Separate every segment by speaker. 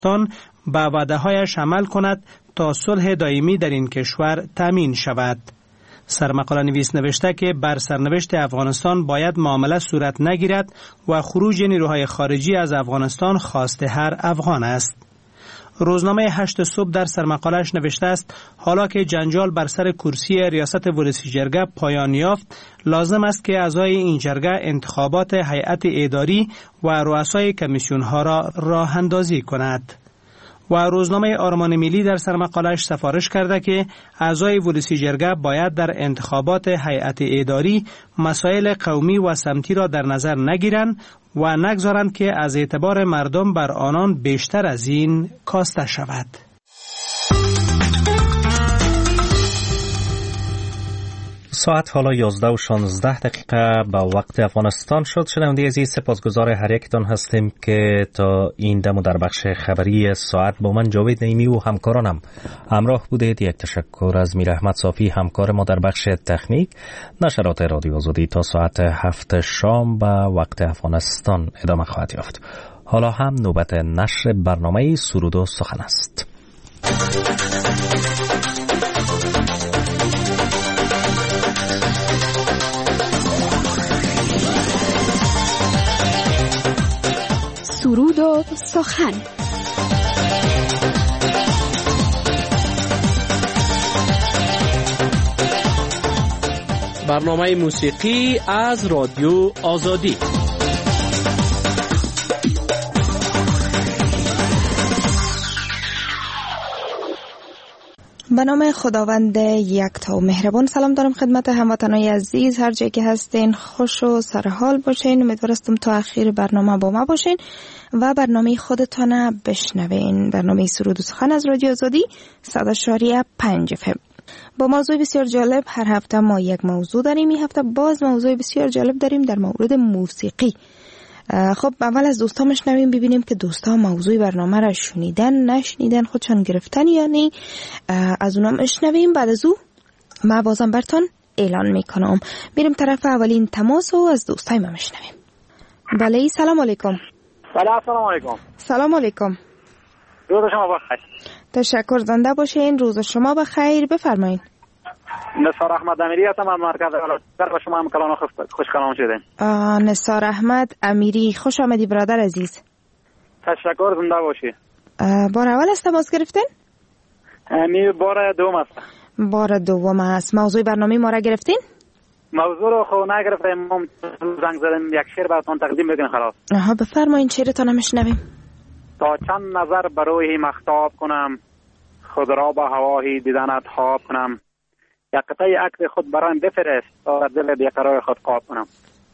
Speaker 1: افغانستان به وعده‌هایش عمل کند تا صلح دائمی در این کشور تامین شود. سرمقاله نویس نوشته که بر سرنوشت افغانستان باید معامله صورت نگیرد و خروج نیروهای خارجی از افغانستان خواست هر افغان است. روزنامه 8 صبح در سرمقاله‌اش نوشته است حالا که جنجال بر سر کرسی ریاست ولسی جرگه پایان یافت، لازم است که اعضای این جرگه انتخابات هیئت اداری و رؤسای کمیسیون‌ها را راه اندازی کند. و روزنامه آرمان ملی در سرمقاله‌اش سفارش کرده که اعضای ولسی جرگه باید در انتخابات هیئت اداری مسائل قومی و سمتی را در نظر نگیرند و نگذارند که از اعتبار مردم بر آنان بیشتر از این کاسته شود.
Speaker 2: ساعت حالا 11:16 به وقت افغانستان شد. شنونده عزیز، سپاسگزار هر یکتان هستیم که تا این دم در بخش خبری ساعت با من جاوید نعیمی و همکارانم همراه بودید. یک تشکر از میر احمد صافی همکار ما در بخش تکنیک. نشرات رادیو آزادی تا ساعت 7 شام به وقت افغانستان ادامه خواهد یافت. حالا هم نوبت نشر برنامه سرود و سخن است.
Speaker 3: سرود و سخن.
Speaker 4: برنامه موسیقی از رادیو آزادی.
Speaker 5: به نام خداوند یکتا و مهربان سلام دارم خدمت هموطنان عزیز، هر جایی که هستین خوش و سرحال باشین. امیدوارم تا آخر برنامه با ما باشین و برنامه خودتان بشنوین. برنامه سرود و سخن از رادیو آزادی 100.5 FM با موضوع بسیار جالب. هر هفته ما یک موضوع داریم. این هفته باز موضوع بسیار جالب داریم در مورد موسیقی. خب اول از دوستا مشنویم ببینیم که دوستا موضوع برنامه را شنیدن نشنیدن، خودشان گرفتن یا نه. از اونا مشنویم. بعد از او ما بازم برتون اعلان میکنم. میریم طرف اولین تماس و از دوستای ما مشنویم. بله سلام علیکم.
Speaker 6: سلام علیکم.
Speaker 5: سلام علیکم.
Speaker 6: روز شما بخیر.
Speaker 5: تشکر، زنده باشین. روز شما بخیر. بفرمایید.
Speaker 6: نثار احمد امیری هستم از مرکز در شما هم کلان خوش کلام شدین.
Speaker 5: نثار احمد امیری، خوش آمدی برادر عزیز.
Speaker 6: تشکر، زنده باشی.
Speaker 5: بار اول است تماس گرفتین؟
Speaker 6: می بار دوم است.
Speaker 5: بار دوم است. موضوع برنامه ما را گرفتین؟
Speaker 6: موضوع رو خود نگرفتیم. زنگ زدیم یک شعر براتون تقدیم بکنیم خلاص.
Speaker 5: بفرمایید شعرتون میشنویم.
Speaker 6: تا چند نظر برای مختاب کنم، خود را با هوای دیدنت خواب کنم. یک قطعه عکس خود برایم بفرست تا دل بیقرار خود قاب کنم.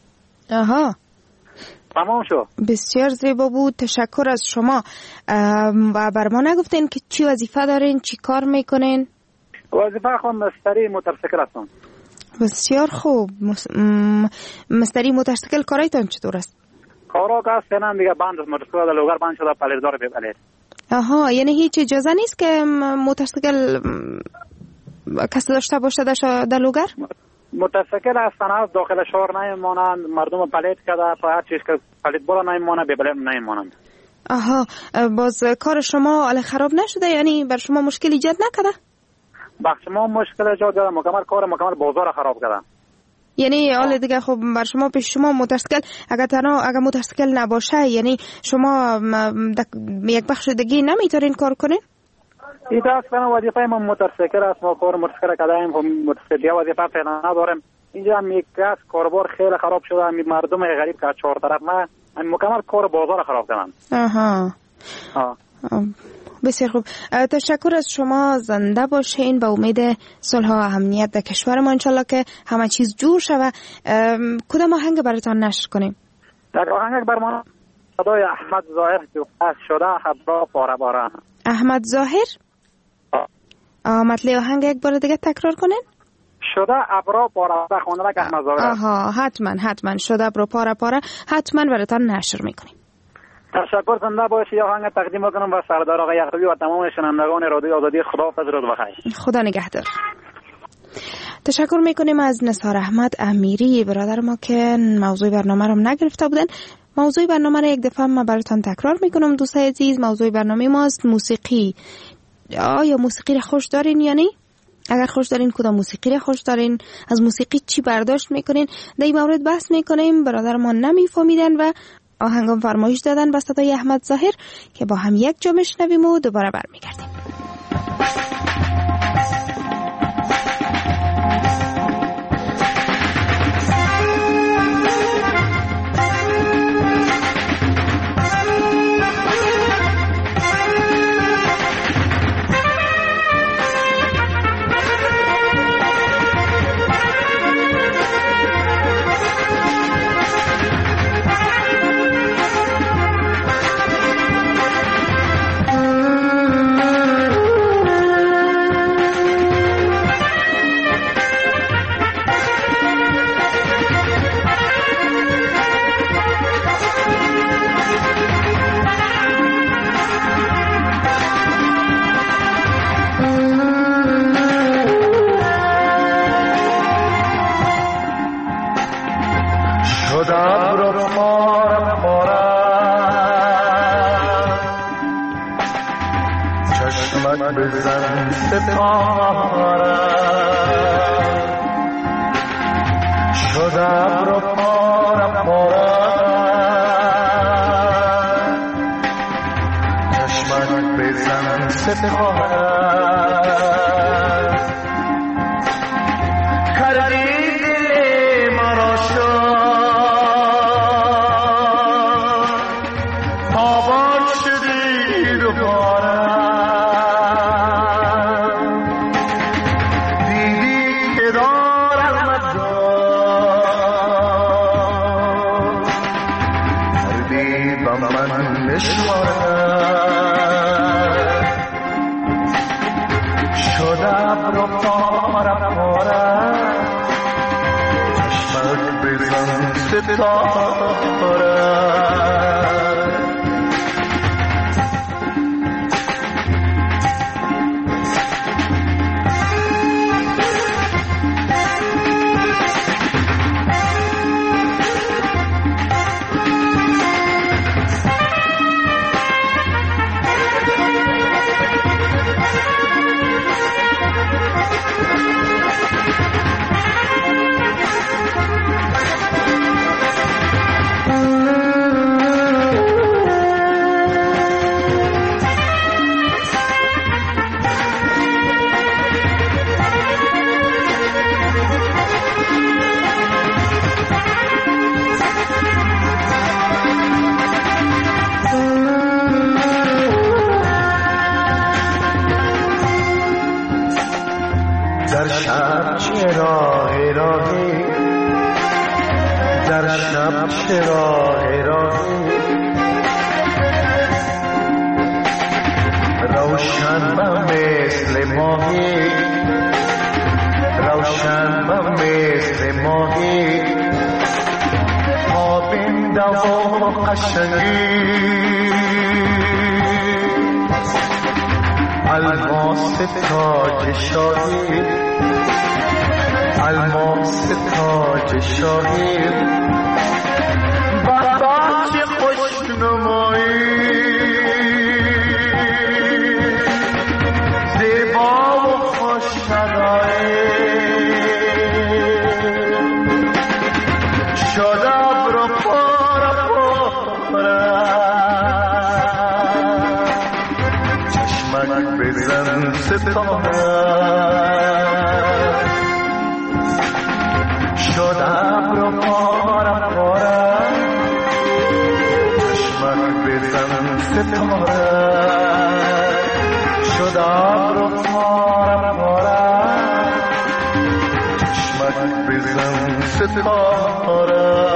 Speaker 6: تمام شو.
Speaker 5: بسیار زیبا بود، تشکر از شما. و بر ما نگفتین که چی وظیفه دارین، چی کار میکنین؟
Speaker 6: وظیفه خود مستری موتورسیکل هستم.
Speaker 5: بسیار خوب. مستری موتورسیکل کارایتان چطور است؟
Speaker 6: کارا که هستن دیگه بند موتورسیکل در لوگر بند شده پلیدار ببلید.
Speaker 5: یعنی هیچ اجازه نیست که موتورسیکل کسی داشته باشه در لوگر؟
Speaker 6: موتورسیکل هستن از داخل شهر نمیمانند، مردم پلیت کرده هر چیز که پلیت بالا نمیمانند ببلید نمیمانند.
Speaker 5: باز کار شما خراب نشده؟ یعنی بر شما مشکل ایجاد نکرده؟
Speaker 6: بخش ما مشکل ایجاد کرده، مکمل بازار خراب کرده.
Speaker 5: یعنی حال دیگه خب بر شما پیش شما موتورسیکل اگر موتورسیکل نباشه یعنی شما یک بخش دیگه نمیتونین کار کنین؟
Speaker 6: این دست کنم وظیفه ما موتورسیکل است. ما کار موتورسیکل کردیم، موتورسیکل وظیفه فعلا نداریم. اینجا هم یک کس کاربار خیلی خراب شده، مردم غریب که چهار طرف ما مکمل کار بازار خراب کردن.
Speaker 5: بسیار خوب، تشکر از شما. زنده باشین. به امید صلح و امنیت در کشور ما انشالله که همه چیز جور شود. کدام آهنگ براتان نشر کنیم؟
Speaker 6: در آهنگ بر ما صدای احمد ظاهر شده ابرا پاره پاره.
Speaker 5: احمد ظاهر؟ مطلع آهنگ یک بار دیگه تکرار کنین؟
Speaker 6: شده ابرا پاره پاره خوانده که احمد ظاهر.
Speaker 5: حتما شده ابرا پاره پاره حتما براتان نشر میکنیم.
Speaker 6: تشکر، زنده باشی. آهنگ تقدیم کنم و سردار آقای یعقوبی و تمام شنوندگان رادیو آزادی. خداحافظ، روز بخیر.
Speaker 5: خدا نگهدار. تشکر میکنیم از نثار احمد امیری برادر ما که موضوع برنامه رو نگرفته بودن موضوع برنامه را یک دفعه ما براتان تکرار میکنم دوستای عزیز. موضوع برنامه ماست موسیقی. آیا موسیقی را خوش دارین یا نه؟ اگر خوش دارین کدام موسیقی را خوش دارین؟ از موسیقی چی برداشت میکنین؟ در این مورد بحث میکنیم. برادر ما نمیفهمیدن و آهنگام فرمایش دادن به صدای احمد ظاهر که با هم یک جا میشنویم و دوباره برمیگردیم.
Speaker 7: بزن ستاره شدم رو پاره پاره چشمت بزن ستاره کردی دل مرا شد آباد شدی دوباره شدم رو پاره پاره چشمت بزن ستاره در شب چرا راهی در شب چرا راهی روشن مثل ماهی روشن مثل ماهی آبنده و قشنگی الماس تاج شاهی الماس تاج شاهی برداشت خوش نمایی زیبا و خوش نداری شدم رو پاره پاره چشمک بزن ستاره شدم رو پاره پاره چشمک بزن ستاره شدم رو پاره پاره چشمک بزن ستاره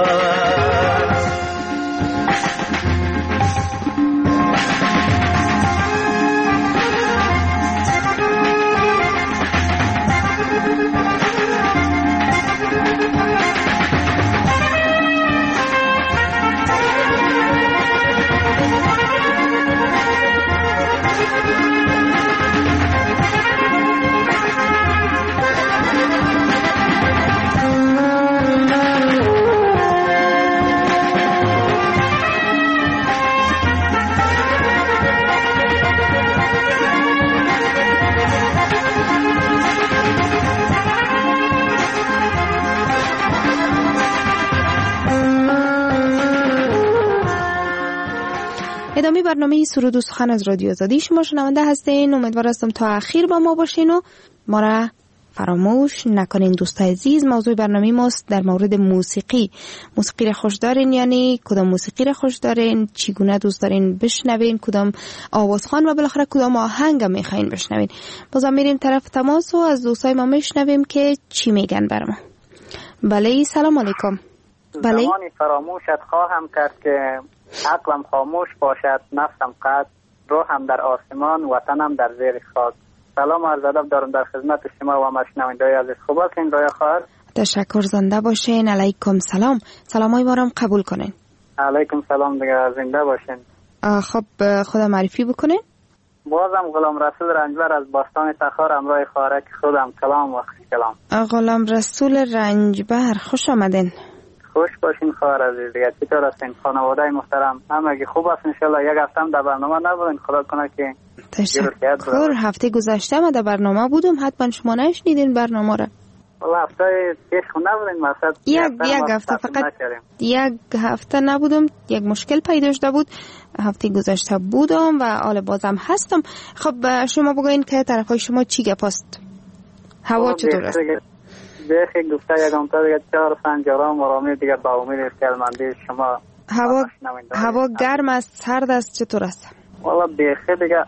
Speaker 5: ادامه برنامه سرود و سخن از رادیو آزادی شما شنونده هستین. امیدوار هستم تا اخیر با ما باشین و ما را فراموش نکنین. دوستای عزیز، موضوع برنامه ماست در مورد موسیقی. موسیقی را خوش دارین؟ یعنی کدام موسیقی را خوش دارین؟ چگونه دوست دارین بشنوین؟ کدام آوازخوان و بالاخره کدام آهنگ میخواین بشنوین؟ بازم میریم طرف تماس و از دوستای ما میشنویم که چی میگن برام. بله، سلام علیکم.
Speaker 6: بله، زمانی فراموشت خواهم کرد که عقلم خاموش باشد، نفسم قد، روحم در آسمان، وطنم در زیر خاک. سلام عرض ادب دارم در خدمت شما و مشنوندگان عزیز. خوب هستین رویا خواهر؟
Speaker 5: تشکر، زنده باشین. علیکم سلام. سلامای ما رو قبول کنین.
Speaker 6: علیکم سلام دیگه، زنده باشین.
Speaker 5: خب خدا معرفی بکنین.
Speaker 6: بازم غلام رسول رنجبر از باستان تخار همراه خواهرک خودم. کلام و کلام.
Speaker 5: غلام رسول رنجبر، خوش آمدین.
Speaker 6: خوش باشین خواهر عزیز دیگه. چطور هستین؟ خانواده محترم همگی خوب هست ان شاء الله؟ یک هفته هم در برنامه نبودین، خدا کنه که
Speaker 5: تشکر. هفته گذشته ما در برنامه بودم، حتما شما نشنیدین برنامه را.
Speaker 6: والله هفته پیش خود نبودین، مثلا
Speaker 5: یک هفته فقط یک هفته نبودم، یک مشکل پیدا شده بود. هفته گذشته بودم و حالا بازم هستم. خب شما بگوین که طرفای شما چی گپ است؟ هوا چطور است؟
Speaker 6: دیگه گفته یکم تا دیگه 4 سنجارا مرامی دیگه با امید استعمالی شما.
Speaker 5: هوا گرم است، سرد است، چطور است؟
Speaker 6: والا بیخی دیگه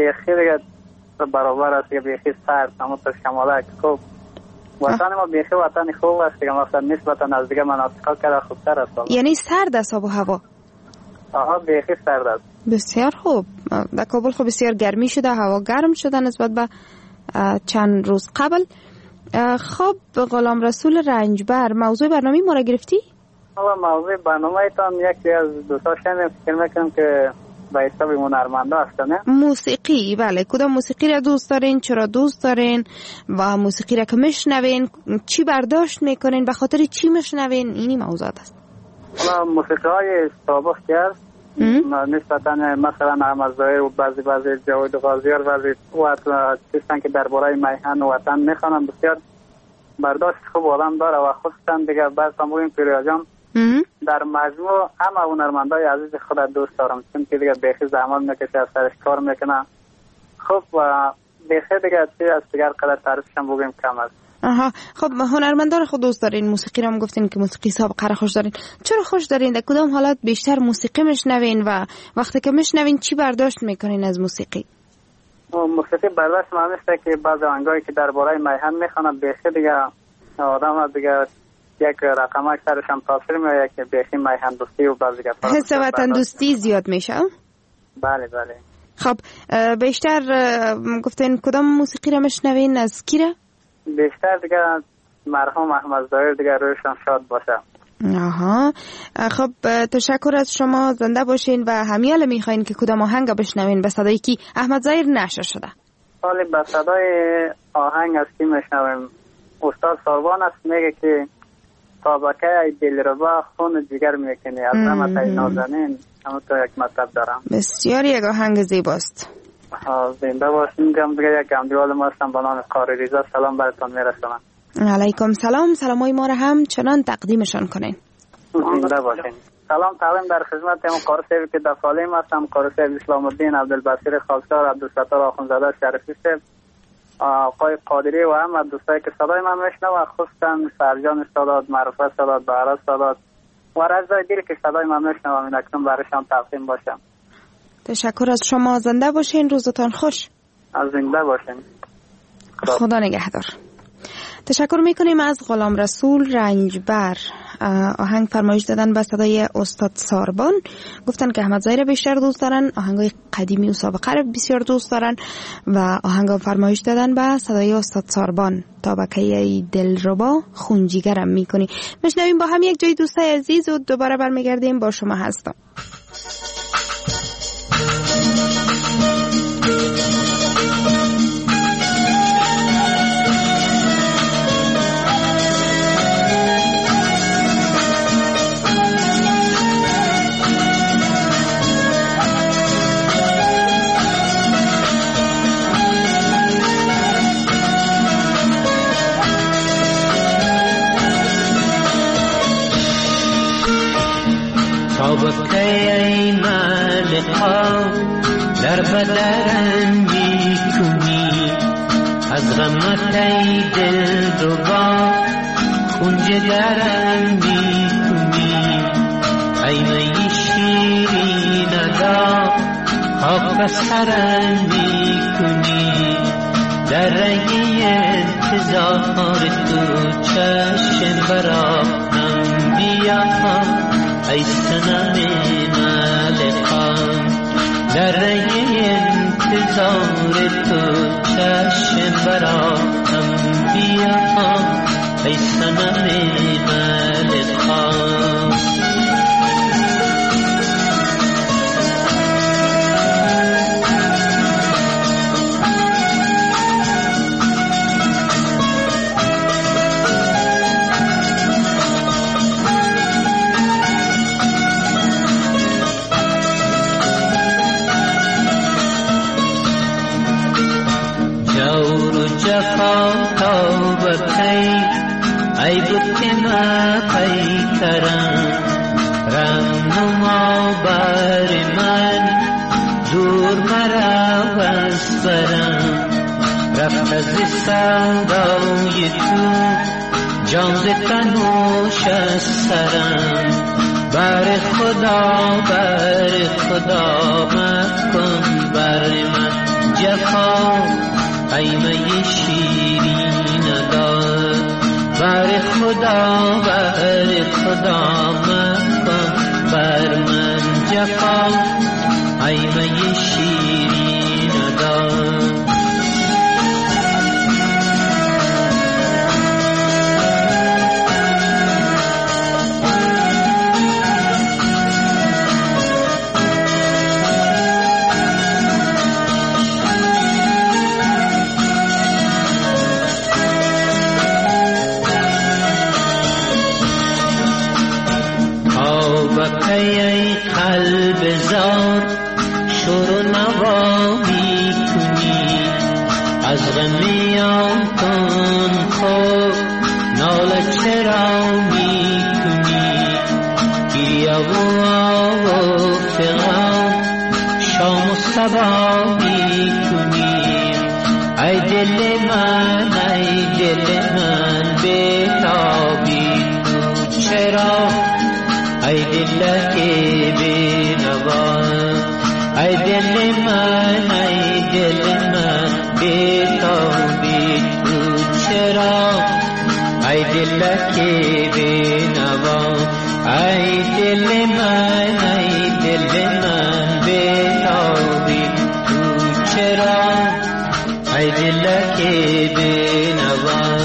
Speaker 6: برابر است، بیخی سرد. اما تا شماله خوب وطن ما بیخی وطن خوب است دیگه، مثلا نسبتا از دیگه مناطق کرده خوبتر است.
Speaker 5: یعنی سرد است آب و هوا؟
Speaker 6: آها بیخی سرد است.
Speaker 5: بسیار خوب. در کابل خب بسیار گرمی شده، هوا گرم شده نسبت به چند روز قبل. خب غلام رسول رنجبر، موضوع برنامه ما را گرفتی؟
Speaker 6: موضوع برنامه ایتان یکی از دوستا شنید، فکر میکنم که به حساب هنرمندا هستن. موسیقی،
Speaker 5: بله. کدام موسیقی را دوست دارین؟ چرا دوست دارین؟ و موسیقی را که میشنوین چی برداشت میکنین؟ به خاطر چی میشنوین؟ اینی موضوعات است.
Speaker 6: موسیقی های سابق که هست نسبتا مثلا احمد ظاهر و بعضی جاوید غازیار بعضی چیزن که درباره میهن و وطن میخوانن، بسیار برداشت خوب آدم داره و خصوصا دیگه بعض هم بگویم پیریا جان در مجموع همه هنرمندای عزیز خود دوست دارم، چون که دیگه بیخی زحمت میکشه، از سرش کار میکنه خوب و بیخی دیگه چی از دیگر قدر تعریفش هم بگویم کم است.
Speaker 5: خب هنرمندان خود دوست دارین، موسیقی رو هم گفتین که موسیقی سابقه را خوش دارین. چرا خوش دارین؟ در کدام حالات بیشتر موسیقی میشنوین و وقتی که میشنوین چی برداشت میکنین از موسیقی؟
Speaker 6: موسیقی برداشت من است که بعضی آهنگایی که درباره میهن میخوانن بیخی دیگه آدم دیگه یک رقمک سرش هم تاثیر میاد که بیخی میهن دوستی و بعضی دیگه
Speaker 5: حس وطن دوستی زیاد میشه.
Speaker 6: بله.
Speaker 5: خب بیشتر گفتین کدام موسیقی را میشنوین؟ از کی را؟
Speaker 6: بیشتر دیگه مرحوم احمد ظاهر دیگه روشان شاد باشه.
Speaker 5: خب تشکر از شما، زنده باشین. و همیال میخواین که کدام آهنگ بشنوین؟ به صدای کی؟ احمد ظاهر نشر شده.
Speaker 6: حالی به صدای آهنگ از کی میشنویم؟ استاد ساربان است، میگه که طابقه دلربا خون جگر میکنی از رحمت نازنین. اما تو یک مطلب دارم.
Speaker 5: بسیار یک آهنگ زیباست.
Speaker 6: زنده باشین. گم دیگه یک امدیوال ما هستم به نام قاری ریزا، سلام براتون میرسونم.
Speaker 5: علیکم سلام. سلامای ما را هم چنان تقدیمشان کنین.
Speaker 6: زنده باشین. سلام تعلیم در خدمت هم قاری صاحبی که در سالیم هستم، قاری صاحب اسلام الدین عبدالبصیر خالصار، عبدالستار آخونزاده شریفی صاحب، آقای قادری و هم دوستایی که صدای من میشنه و خصوصا سرجان سادات، معرفه سادات، بهرز سادات و رضای دیر که صدای من میشنه و من اکنون برایشان تقدیم باشم.
Speaker 5: تشکر از شما، زنده باشین، روزتان خوش.
Speaker 6: زنده باشین.
Speaker 5: خدا نگهدار. تشکر میکنیم از غلام رسول رنجبر. آهنگ فرمایش دادن به صدای استاد ساربان، گفتن که احمد ظاهر بیشتر دوست دارن، آهنگای قدیمی و سابقه رو بسیار دوست دارن و آهنگ فرمایش دادن به صدای استاد ساربان، طابقه دلربا خون جگرم میکنی. میشنویم با هم یک جای دوستای عزیز و دوباره برمیگردیم. با شما هستم.
Speaker 8: طابقه بدرم میکنی، از غمت ای دل ربا کنج درم میکنی. ای می شیرین ادا خاک سرم میکنی، در رنگی انتظار تو چشم براهم بیا، ای سنم ملکان. در رنگی انتظار تو چشم براهم بیا، ای سنم ملکان. جفا تا بکی ای بت ما پیکرم، رهنما بر من دور مرا از برم. رفت از سودای تو جان ز تنوش از سرم، بر خدا مکن بر من جفا. ای می شیرین ادا بر خدا مکن بر من جفا. ای می شیرین ادا. ای قلب زار شور و نوا می کنی، از غمیان کن خود ناله چرا می کنی. گریه و آه و فغان شام و صبا می کنی. ای دل من بیتابی تو چرا، ای دل که بینوا. ای دل من بیتابی تو چرا، ای دل که بینوا. ای دل من بیتابی تو چرا، ای دل که بینوا.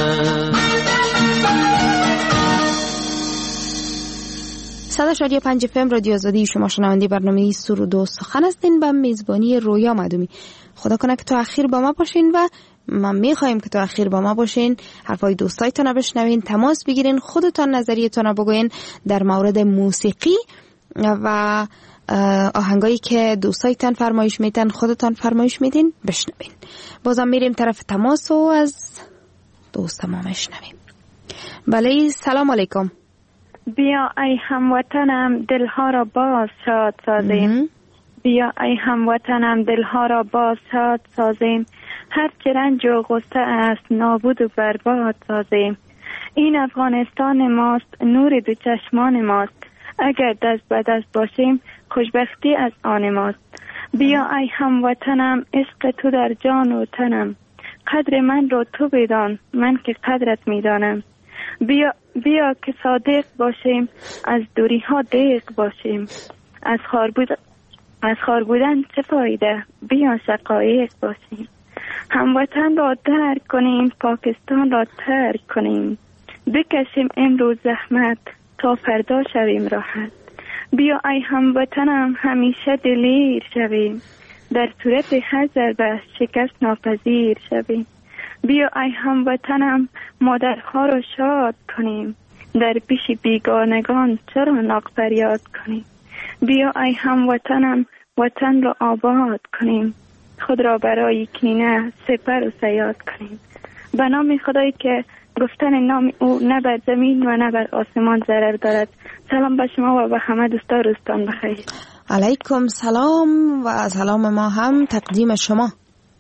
Speaker 5: 100.5 FM رادیو آزادی، شما شنونده برنامه سرود و سخن هستین به میزبانی رویا مدومی. خدا کنه که تا اخیر با ما باشین و ما میخوایم که تا اخیر با ما باشین، حرفای دوستایتون رو بشنوین، تماس بگیرین، خودتان نظریتون رو بگوین در مورد موسیقی و آهنگایی که دوستایتان فرمایش میتن، خودتان فرمایش میدین بشنوین. بازم میریم طرف تماس و از دوست ما بشنویم. بله، سلام علیکم.
Speaker 9: بیا ای هموطنم دلها را باز شاد سازیم، بیا ای هموطنم دلها را باز شاد سازیم. هر چه رنج و غصه است نابود و برباد سازیم. این افغانستان ماست، نور دو چشمان ماست، اگر دست به دست باشیم خوشبختی از آن ماست. بیا ای هموطنم عشق تو در جان و تنم، قدر من رو تو بدان من که قدرت میدانم. بیا که صادق باشیم، از دوری ها دق باشیم، از خار بودن چه فایده، بیا شقایق باشیم. هموطن را درک کنیم، پاکستان را ترک کنیم، بکشیم امروز زحمت تا فردا شویم راحت. بیا ای هموطنم همیشه دلیر شویم، در صورت هر ضربه شکست ناپذیر شویم. بیا ای هموطنم مادرها را شاد کنیم، در پیش بیگانگان چرا ناق فریاد کنیم. بیا ای هموطنم وطن را آباد کنیم، خود را برای کینه سپر و صیاد کنیم. به نام خدایی که گفتن نام او نه بر زمین و نه بر آسمان ضرر دارد. سلام به شما و به همه دوستا روزتان بخیر.
Speaker 5: علیکم سلام و سلام ما هم تقدیم شما.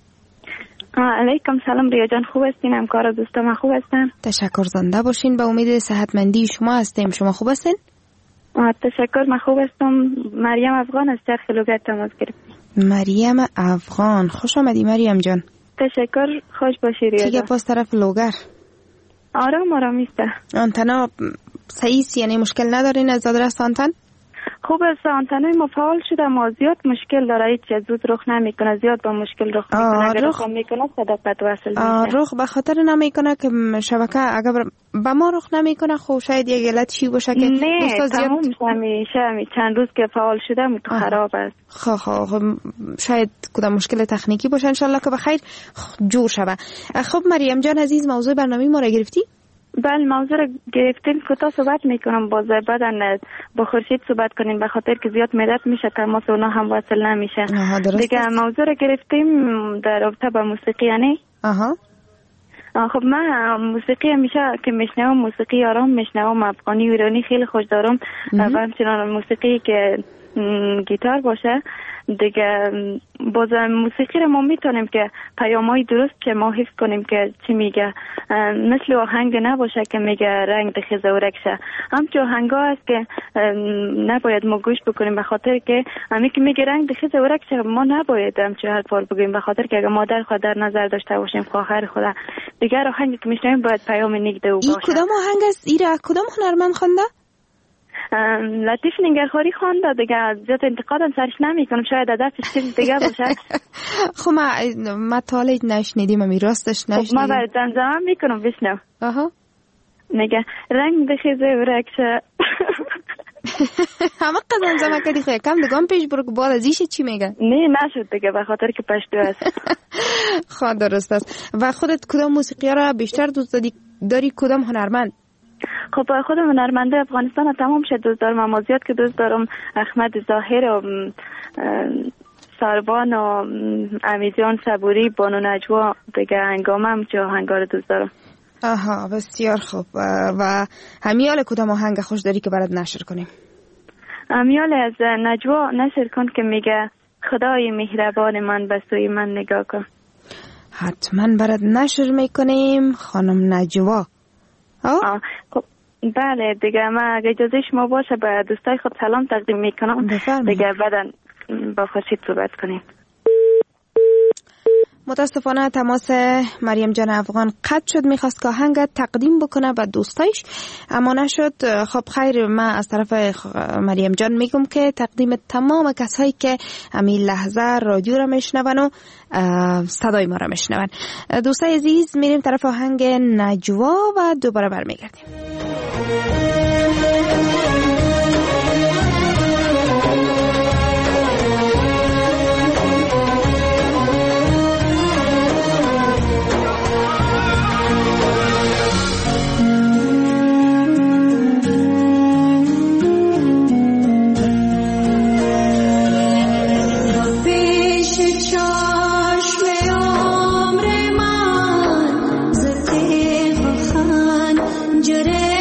Speaker 9: علیکم سلام ریا جان، خوب هستین؟ همکار دوستان خوب هستن؟
Speaker 5: تشکر، زنده باشین. به امید صحتمندی شما هستیم. شما خوب هستین؟
Speaker 9: تشکر، من خوب هستم. مریم افغان از چرخ لوگر تماس گرفتم.
Speaker 5: مریم افغان، خوش آمدی مریم جان.
Speaker 9: تشکر، خوش باشی ریا جان.
Speaker 5: چیگه پاس طرف لوگر؟
Speaker 9: آرام ایسته.
Speaker 5: آنتنا صحیح، یعنی مشکل ندارین از آدرس آنتن؟
Speaker 9: خوب است، آنتنای ما فعال شده، ما زیاد مشکل داره، هیچ زود رخ نمیکنه، زیاد با مشکل رخ میکنه. اگر رخ میکنه صدا قطع وصل میشه. رخ
Speaker 5: به خاطر نمیکنه که شبکه اگر به ما رخ نمیکنه، خب شاید یک علتشی باشه که
Speaker 9: نه تمام میشه چند روز که فعال شده تو خراب است.
Speaker 5: خب شاید کدام مشکل تکنیکی باشه، انشالله که بخیر جور شوه. خب مریم جان عزیز، موضوع برنامه ما را گرفتی؟
Speaker 9: بله موضوع رو گرفتیم. کوتاه صحبت میکنم، باز بعدن با خورشید صحبت کنیم به خاطر که زیاد مدت میشه تماس اونا هم وصل نمیشه. دیگه موضوع رو گرفتیم در رابطه با موسیقی. یعنی خب من موسیقی همیشه که میشنوم موسیقی آرام میشنوم، افغانی و ایرانی خیلی خوش دارم و همچنان موسیقی که گیتار باشه. دیگه باز موسیقی رو ما میتونیم که پیامای درست که ما حفظ کنیم که چی میگه، مثل آهنگ نباشه که میگه رنگ دخیز و رکشه. همچون آهنگا هست که نباید ما گوش بکنیم به خاطر که همی که میگه رنگ دخیز و رکشه ما نباید همچون حرفا بگیم به خاطر که اگر مادر خود در نظر داشته باشیم، خواهر خدا، دیگر آهنگی که میشنویم باید پیام نیک دو باشه.
Speaker 5: این کدام آهنگ است؟ ایرا کدام هنرمند خوانده؟
Speaker 9: لطیف نگرخواری خوانده. دیگه زیاد انتقادم سرش نمی کنم، شاید دستش چیز دیگه باشه.
Speaker 5: خب ما تالیج نشنیدیم، امی راستش نشنیدیم.
Speaker 9: ما باید زمزمه میکنم بشنو. نگه رنگ دخیزه و رکشه.
Speaker 5: همه قدم زمزمه کردی خواه کم دگام پیش برو که بعد از ایشه چی میگه؟
Speaker 9: نه نشد دیگه به خاطر که پشتو است.
Speaker 5: خواهد درست است. و خودت کدام موسیقی را بیشتر دوست داری کدام هنرمند؟
Speaker 9: خب خودم هنرمنده افغانستان تمام شد دوست دارم، اما زیاد که دوست دارم احمد ظاهر و ساربان و امیدیان صبوری، بانو نجوا، دیگه هنگامه هم چه آهنگا رو دوست دارم.
Speaker 5: بسیار خوب. و همیال کدام آهنگ خوش داری که برات نشر کنیم؟
Speaker 9: همیال از نجوا نشر کن که میگه خدای مهربان من به سوی من نگاه کن.
Speaker 5: حتما برات نشر میکنیم خانم نجوا.
Speaker 9: خب بله دیگه من اگه اجازه شما باشه به دوستای خود سلام تقدیم میکنم. دیگه بعدن با خورشید صحبت کنیم.
Speaker 5: متاسفانه تماس مریم جان افغان قطع شد، میخواست که آهنگ تقدیم بکنه به دوستایش اما نشد. خب خیر، من از طرف مریم جان میگم که تقدیم تمام کسایی که همین لحظه رادیو را میشنون و صدای ما را میشنون. دوستای عزیز میریم طرف آهنگ نجوا و دوباره برمیگردیم.
Speaker 10: Jure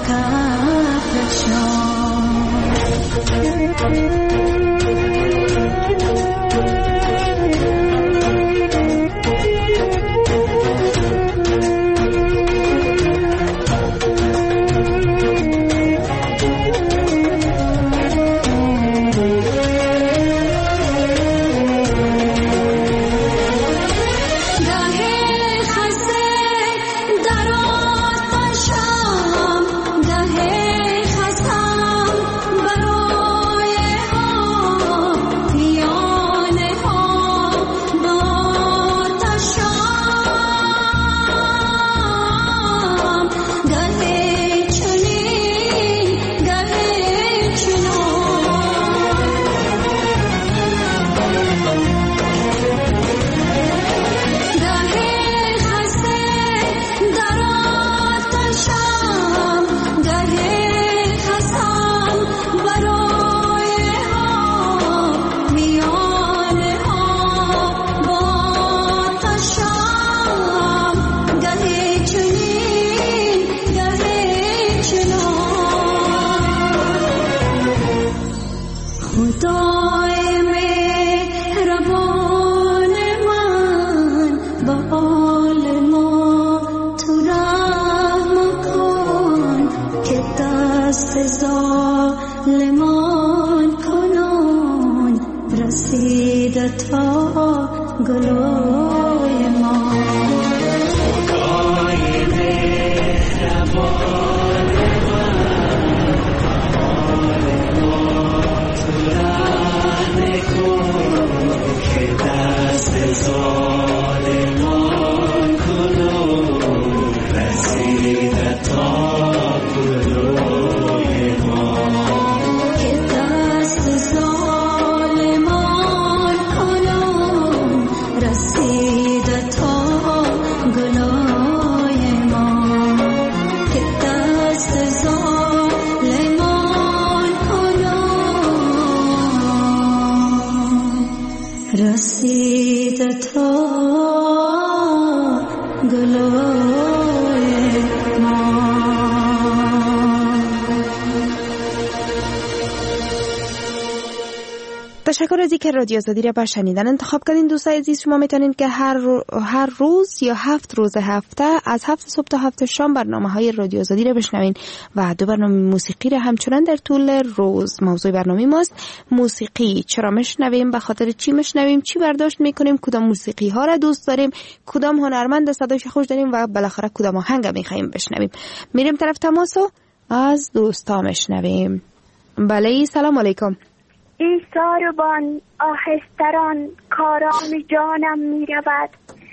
Speaker 5: تشکر از اینکه رادیو آزادی را برای شنیدن انتخاب کردین. دوستای عزیز، شما میتونید که هر روز یا 7 روز هفته از 7 صبح تا 7 شام برنامه‌های رادیو آزادی را بشنوین و 2 برنامه موسیقی را همچنان در طول روز. موضوع برنامه ماست موسیقی. چرا میشنویم، به خاطر چی میشنویم، چی برداشت میکنیم، کدام موسیقی ها را دوست داریم، کدام هنرمند صدایش خوش داریم و بالاخره کدام آهنگ میخوایم بشنویم. میریم طرف تماسو از دوستا میشنویم. بله، سلام علیکم.
Speaker 10: ای ساربان آهستران کارام جانم می رود،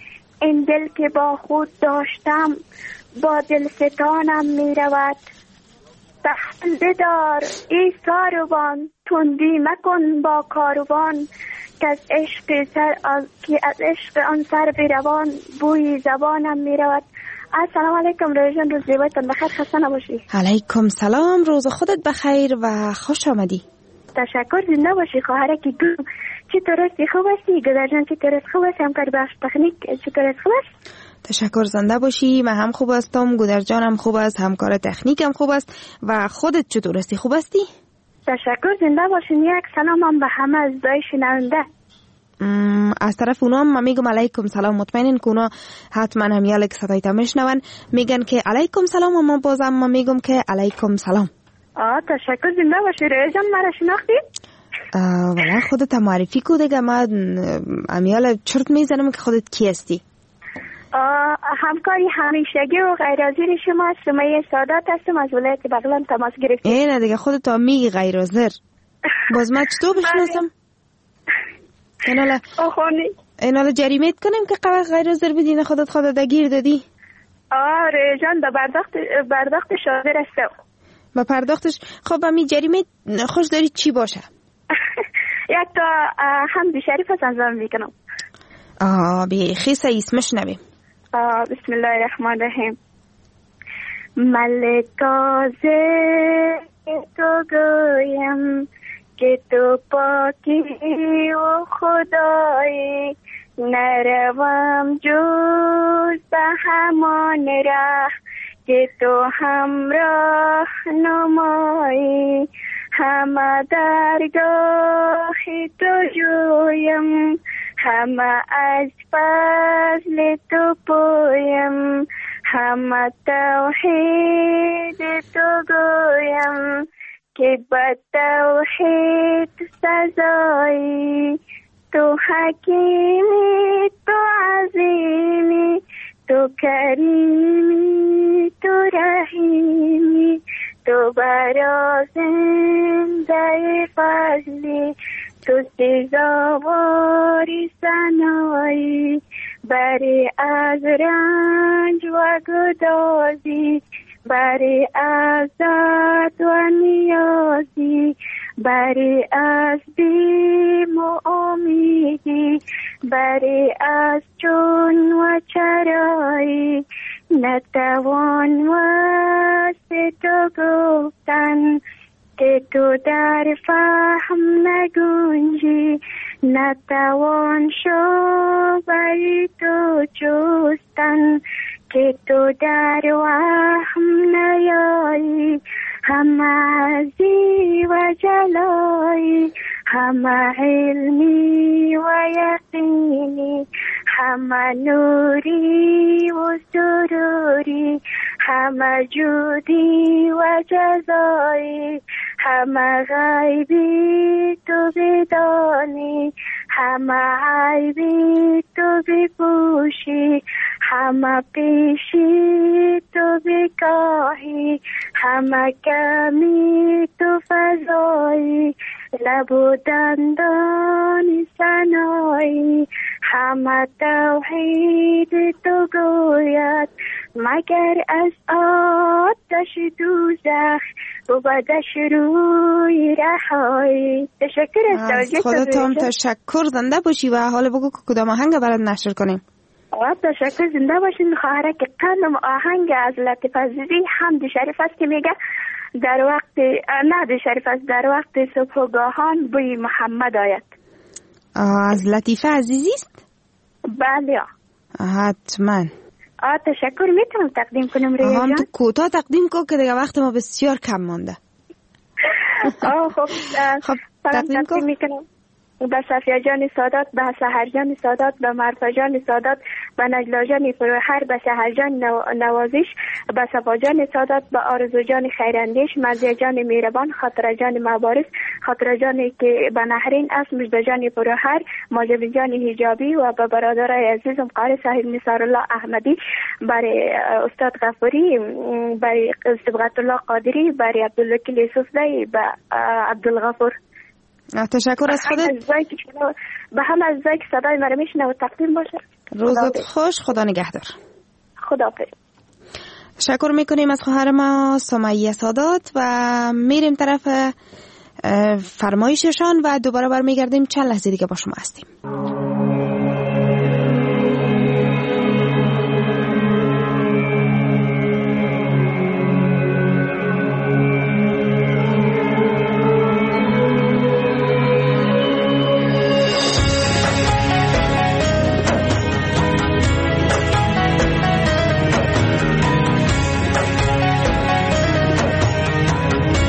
Speaker 10: این دل که با خود داشتم با دل ستانم می رود. تحمل دار ای ساربان تندی مکن با کاروان، که از عشق آن سر بروان بوی زبانم می رود. السلام علیکم روژان، روز زیبایتان بخیر، خسته نباشی.
Speaker 5: علیکم سلام، روز خودت بخیر و خوش آمدی.
Speaker 10: تشکر، زنده باشی خواهرکی گم. چطور هستی؟ خوب هستی؟ گدر جان چطور هست؟ خوب هستی؟ همکار بخش تکنیک چطور هست؟ خوب است؟
Speaker 5: تشکر، زنده باشی. من هم خوب هستم، گدر جانم خوب است، همکار تکنیکم خوب است و خودت چطور هستی؟ خوب هستی؟
Speaker 10: تشکر، زنده باشین. یک سلام هم به همه از دای شنونده.
Speaker 5: از طرف اونا هم میگم علیکم سلام. مطمئنین که اونا حتما هم یالک صدایت میشنون، میگن که علیکم سلام و من بازم ما میگم که علیکم سلام.
Speaker 10: تشکر، زنده باشی. ریجان مرا شناختی؟
Speaker 5: والا خودت معرفی کو دیگه. من امیال چرت میزنم که خودت کی هستی.
Speaker 10: همکاری همیشگی و غیرحاضر شما سمیه سادات هستم از ولایت بغلان تماس گرفتم.
Speaker 5: نه دیگه خودت میگی غیرحاضر، باز من چطور بشناسم؟ اینا جریمت کنیم که غیرحاضر بدین خودت گیر دادی.
Speaker 10: ریجان دا برداخت شادر هستم.
Speaker 5: با پرداختش خب می جریمه خوش داری چی باشه؟
Speaker 10: یک تا حمد شریف هست انجام میکنم.
Speaker 5: بیخی اسمش نبیم.
Speaker 10: بسم الله الرحمن الرحیم. ملکازه تو گویم که تو پاکی و خدایی، نروم جز به همان ره که تو همراه نمایی، همه درگاه تو جویم، همه از فضل تو پویم، همه توحید تو گویم، که به توحید سزایی. تو حکیمی، تو عظیمی، تو کریمی، تو رحیمی، تو برا زنده فضلی، تو سزاواری ثنایی. بری از رنج و گدازی، بری از درد و نیازی، بری از بیم و امیدی، بری از چون و چرایی. نتوان واسه تو گفتن که تو در فهم نگنجی، نتوان شبه تو جستن که تو در وهم نیایی. همه عزی و جلایی، همه علمی و یقینی، همه نوری و سروری، همه جودی و جزایی، همه غیبی تو بدانی، همه عیبی تو بپوشی، همه پیشی تو بکاهی، همه کمی تو فضایی، لب و دندان سنایی، همه توحید تو گوید، مگر از آتش دوزخ بودش روی رهایی. تشکر
Speaker 5: از خودتون تشکر. زنده باشی و حالا بگو که کدام آهنگ برات نشر کنیم.
Speaker 10: تشکر. زنده باشین. خواهره که قلم آهنگ از لطیف عزیزی حمد شریف است که میگه در وقت نه شریف است، در وقت صبحگاهان بوی محمد آید.
Speaker 5: از لطیفه عزیزی است؟
Speaker 10: بله
Speaker 5: حتما.
Speaker 10: تشکر. میتونم تقدیم کنم ریاض جان؟
Speaker 5: تو کوتاه تقدیم کن که دیگه وقت ما بسیار کم مانده.
Speaker 10: خب تقدیم میکنم به صفیه جان سادات، به سحر جان سادات، به مرفا جان سادات، به نجلا جان فروهر، به سحر جان نوازش، به صفا جان سادات، به آرزو جان خیراندیش، مزیه جان میربان، خاطر جان مبارز، خاطر جانی که به نهرین است، مجد جان فروهر، ماجد جان حجابی و به برادرای عزیزم قاری صاحب نصار الله احمدی، برای استاد غفوری، برای صبغت الله قادری، برای عبدالوکیل یوسفزی، به عبدالغفور.
Speaker 5: تشکر از خودت.
Speaker 10: به همه از که صدای مرا میشنه و تقدیم باشه.
Speaker 5: روزت خوش. خدا نگهدار.
Speaker 10: خداحافظ.
Speaker 5: تشکر میکنیم از خواهر ما سمیه سادات و میریم طرف فرمایششان و دوباره برمیگردیم. چند لحظه دیگه با شما هستیم.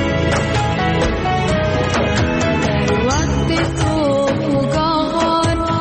Speaker 11: وقت صبحگاهان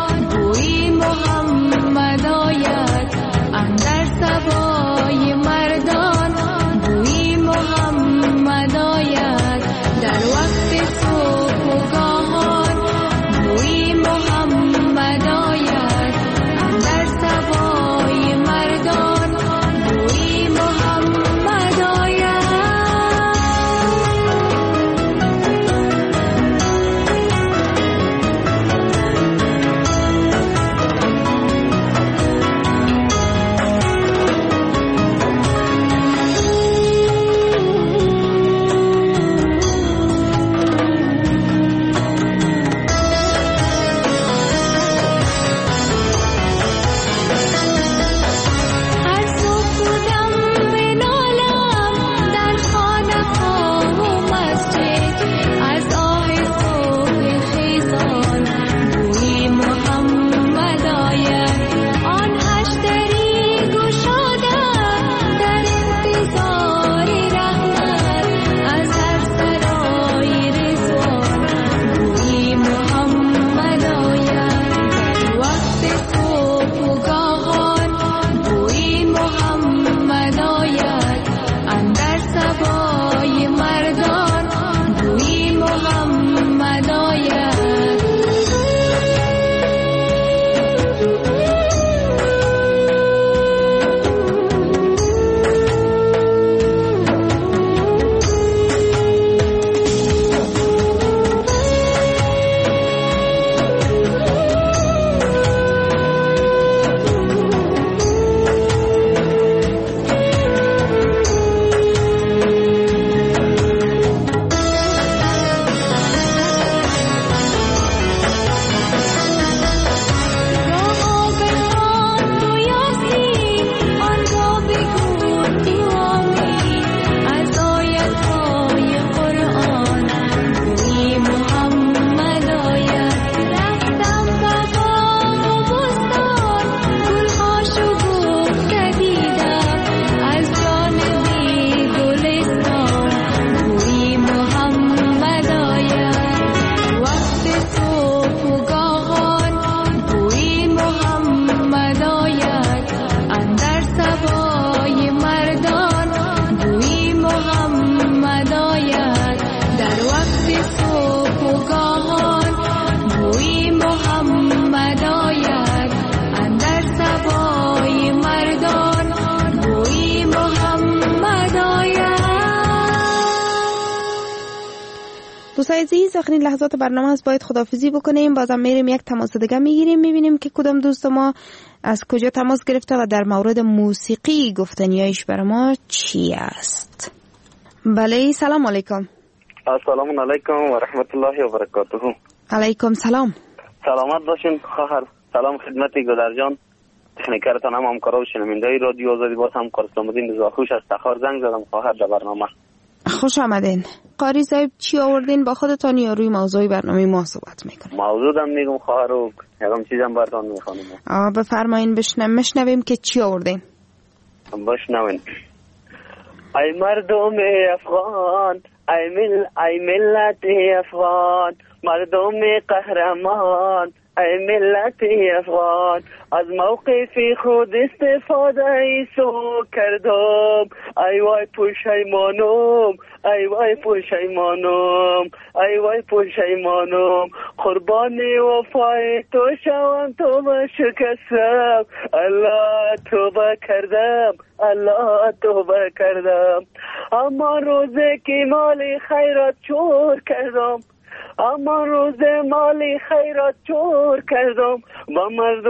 Speaker 5: دوستای عزیز، آخرین لحظات برنامه است، باید خداحافظی بکنیم. بازم میریم یک تماس دیگه میگیریم، میبینیم که کدام دوست ما از کجا تماس گرفته و در مورد موسیقی گفتنیایش برای ما چی است. بله، سلام علیکم.
Speaker 11: السلام علیکم و رحمت الله و برکاته.
Speaker 5: علیکم سلام.
Speaker 11: سلامت باشین خواهر. سلام خدمت گلر جان، تکنیکرتان، هم همکارا و شنونده‌های رادیو آزادی. باز هم کار اسلام الدین رضاخوش از تخار زنگ زدم خواهر در برنامه. خوش
Speaker 5: آمدین. قاری صاحب چی آوردین با خودتان یا روی موضوع برنامه ما صحبت میکنیم؟
Speaker 11: موضوع دم میگم خواهر و یکم چیزم براتون میخوانم.
Speaker 5: بفرمایین بشنویم که چی آوردین.
Speaker 11: بشنوین. ای مردم افغان، ای ملت افغان، مردم قهرمان، ای ملت افغان، از موقف خود استفاده ایسو کردم. ای وای پشیمانم، ای وای پشیمانم، ای وای پشیمانم، قربان وفای تو شوم، توبه شکستم، الله توبه کردم، الله توبه کردم. اما روزه که مال خیرات چور کردم، اما روز مالی خیرات چور کردم، با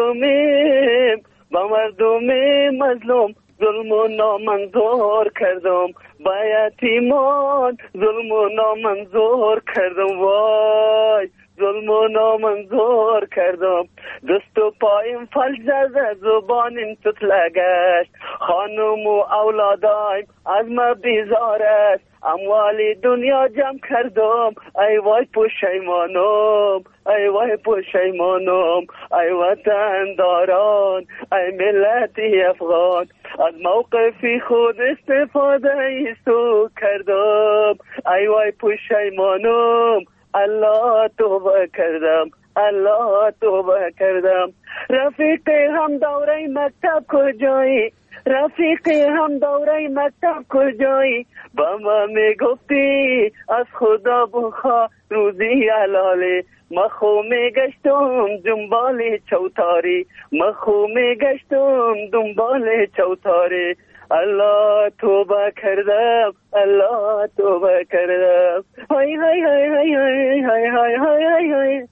Speaker 11: مردم مظلوم ظلم و نامنظور کردم، با یتیمان ظلم و نامنظور کردم، وای ظلم و نامنظور کردم. دست و پایم فلج زد، زبانم تتله گشت، خانم و اولادایم از ما بیزار است، اموال دنیا جمع کردم. ای وای پشیمانم، ای وای پشیمانم، ای وطن داران، ای ملت افغان، از موقف خود استفاده ایستو کردم. ای وای پشیمانم، الله توبه کردم، الله توبه کردم. رفیق هم دوره مکتب کجایی، رفیق هم دوره مکتب کجایی، با ما میگفتی از خدا بخوا روزی حلالی، ما خو میگشتم دنبال چوتاری، ما خو میگشتم دنبال چوتاری. الله توبه کردم، الله توبه کردم. های های های های های های های های.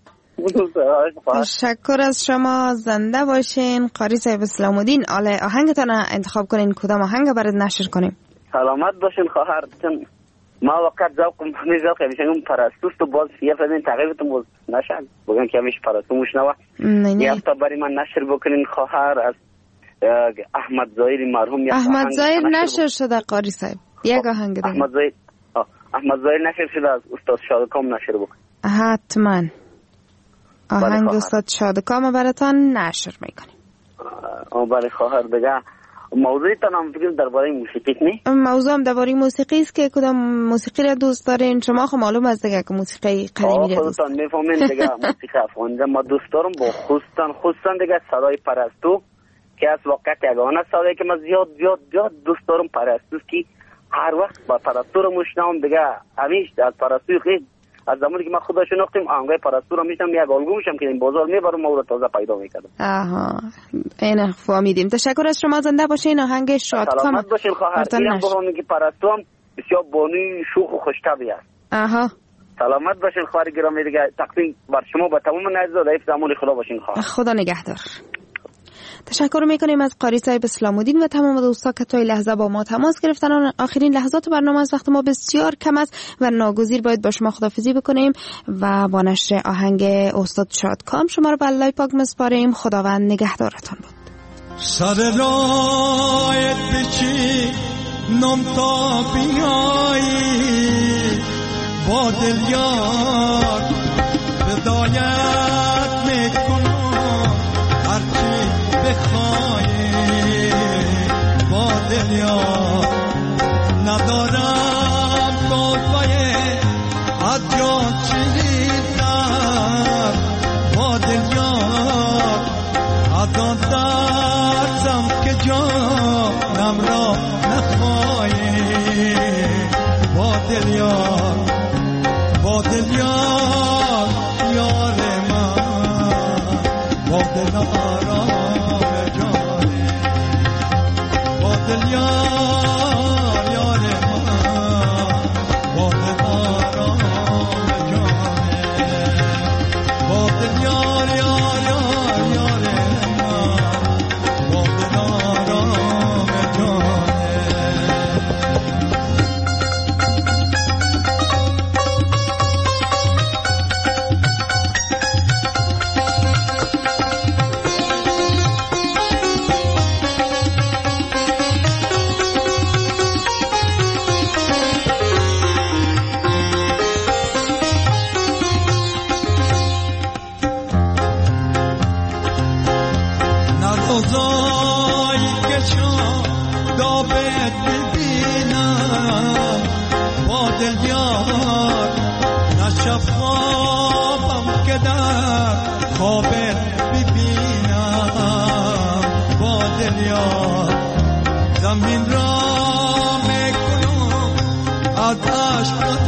Speaker 5: تشکر از شما، زنده باشین. قاری صاحب اسلام الدین، آهنگتان انتخاب کنین، کدام آهنگ برات نشر کنیم؟
Speaker 11: سلامت باشین خواهر. ما وقت ذوق میشم پرستوست و باز یه فدین تغییرتون باز نشد بگن که همیشه پرستو مشنوه. یه هفته برای من نشر بکنین خواهر از احمد ظاهری مرحوم.
Speaker 5: احمد ظاهر نشر شده قاری صاحب، یک آهنگ دیگه.
Speaker 11: احمد ظاهر نشر شده، از استاد شادکام نشر بکن.
Speaker 5: حتما آهنگ استاد شادکام براتان نشر میکنیم.
Speaker 11: بله خواهر. دیگه موضوعتان هم فکر درباره موسیقی نه؟
Speaker 5: موضوع هم درباره موسیقی است که کدام موسیقی را دوست دارین شما؟ خب معلوم است دیگه که موسیقی قدیمی را دوست دارین.
Speaker 11: خودتان میفهمین دیگه. موسیقی افغانی ما دوست دارم، با خصوصا دیگه صدای پرستو که از واقعیت یگانه صدایی که من زیاد دوست دارم پرستو که هر وقت با پرستو رو میشنوم دیگه. همیشه از پرستو خیلی از زمانی که من خدا شناختم آهنگای پرستو رو میشنم، یک الگو میشم که این بازار میبرم و تازه پیدا میکردم.
Speaker 5: این فهمیدیم. تشکر از شما، زنده باشین. آهنگ شادکام
Speaker 11: سلامت باشین خواهر. اینم بگم که پرستو هم بسیار بانوی شوخ و خوشطبعی است. سلامت باشین خواهر گرامی. دیگه تقدیم بر شما با تمام نزد ضعیف زمان خدا باشین خواهر.
Speaker 5: خدا نگهدار. تشکر میکنیم از قاری صاحب اسلام الدین و تمام دوستا که تا این لحظه با ما تماس گرفتن. آخرین لحظات برنامه از وقت ما بسیار کم است و ناگزیر باید با شما خداحافظی بکنیم و با نشر آهنگ استاد شادکام شما رو به الله پاک میسپاریم. خداوند نگهدارتان بود.
Speaker 12: سر رایت بچی نم تا بیایی با دل یار بدایت میکنم هرچی بخوایی با دل یار ندارم کافه از جا چیزم با دل یار از آن درزم که جانم را نخواهی با دل یار یار من با دل آرام جانی با دل یار من با دل آرام جانی دل یار نشب خوابم که در خواب ببینم با دل یار زمین را میکنم از عشق